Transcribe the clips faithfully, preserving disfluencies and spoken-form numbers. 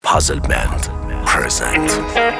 Puzzle Band present.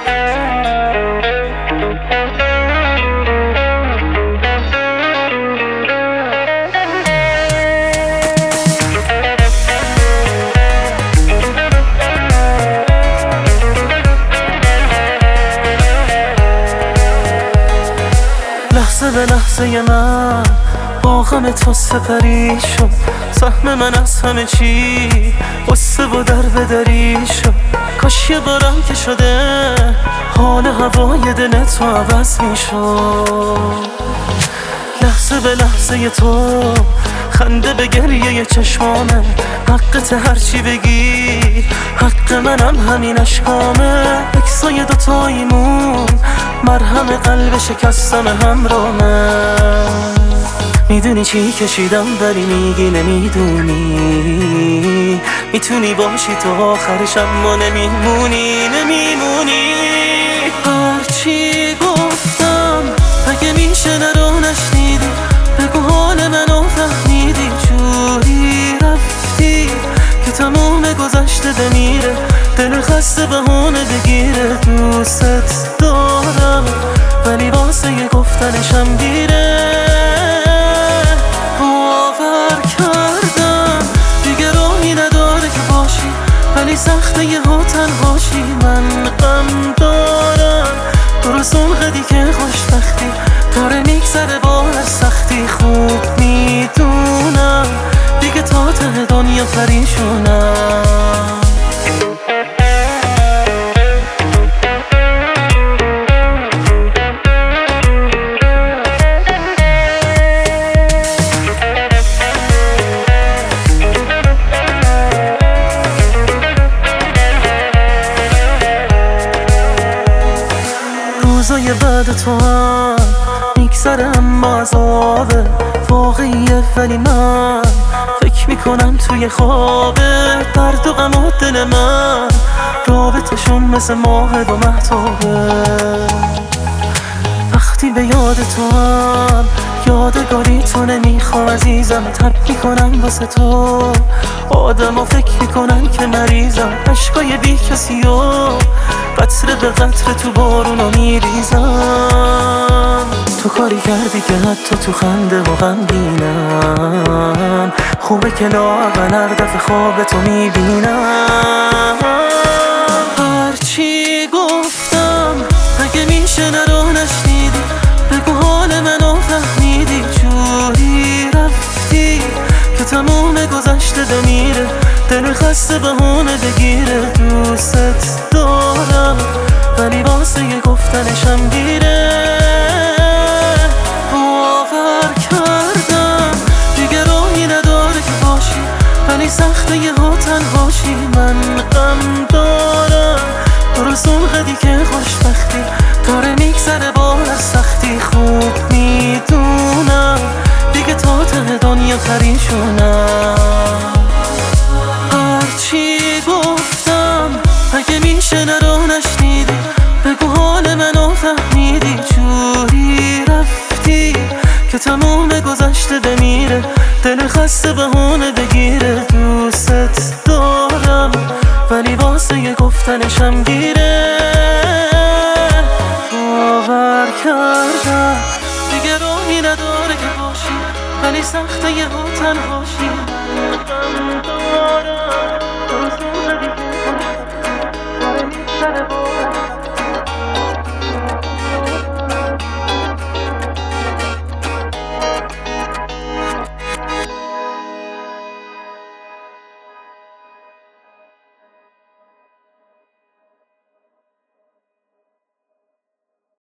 لحظه به لحظه من با غم تو سپری شد، سهم من از همه چی قصه و درد دری شد. کاش یه بارم که شده حال هوای دل تو عوض می شد. لحظه به لحظه تو خنده به گریه چشمامه، حقت هرچی بگی حق منم همین اشکامه. اکسای دوتاییمون مرهم قلب شکستم همرامه. میدونی چی کشیدم ولی میگی نمیدونی، میتونی باشی تو آخرش اما نمیمونی نمیمونی. هرچی گفتم اگه میشه نرو نشنیدی، بگو حال منو فهمیدی. جوری رفتی که تموم گذشته بمیره، دل خسته بهونه بگیره. دوست دارم ولی واسه یه گفتنشم دیره. باور کردم دیگه راهی نداره که باشی، ولی سخته یه ها تنهاشی. من غم دارم درست اونقدی که خوشبختی داره میگذره با هر سختی. خوب میدونم دیگه تا ته دنیا پریشونم. روزای بعد تو هم میگذره اما عذابه واقعیه، ولی من فکر میکنم توی خوابه. درد و غم و دل من رابطشون مثل ماه و مهتابه. وقتی به یاد تو هم یادگاری تو نمیخوام عزیزم، تب میکنم واسه تو آدم و فکر میکنن که مریضم. عشقای بی کسی و قطره به قطره تو بارونو میریزم. تو کاری کردی که حتی تو خنده و غمگینم، خوبه که لااقل هر دفعه خواب تو میبینم. هرچی گفتم اگه میشه نرو نشنیدی، بگو حال منو فهمیدی. جوری رفتی که تموم گذشته بمیره، دل خسته بهونه بگیره. دوست دارم ولی واسه یه گفتنشم دیره. باور کردم دیگه راهی نداره که باشی، ولی سخته یه ها تنهاشی. من غم دارم درست اونقدی که خوشبختی داره میگذره با هر سختی. خوب میدونم دیگه تا ته دنیا پریشونم. هرچی گفتم اگه میشه نرو نشنیدی، بگو حال منو فهمیدی. جوری رفتی که تموم گذشته بمیره، دل خسته بهونه بگیره. دوست دارم ولی واسه یه گفتنشم دیره. باور کردم دیگه راهی نداره که باشی، ولی سخته یه ها تنهاشی.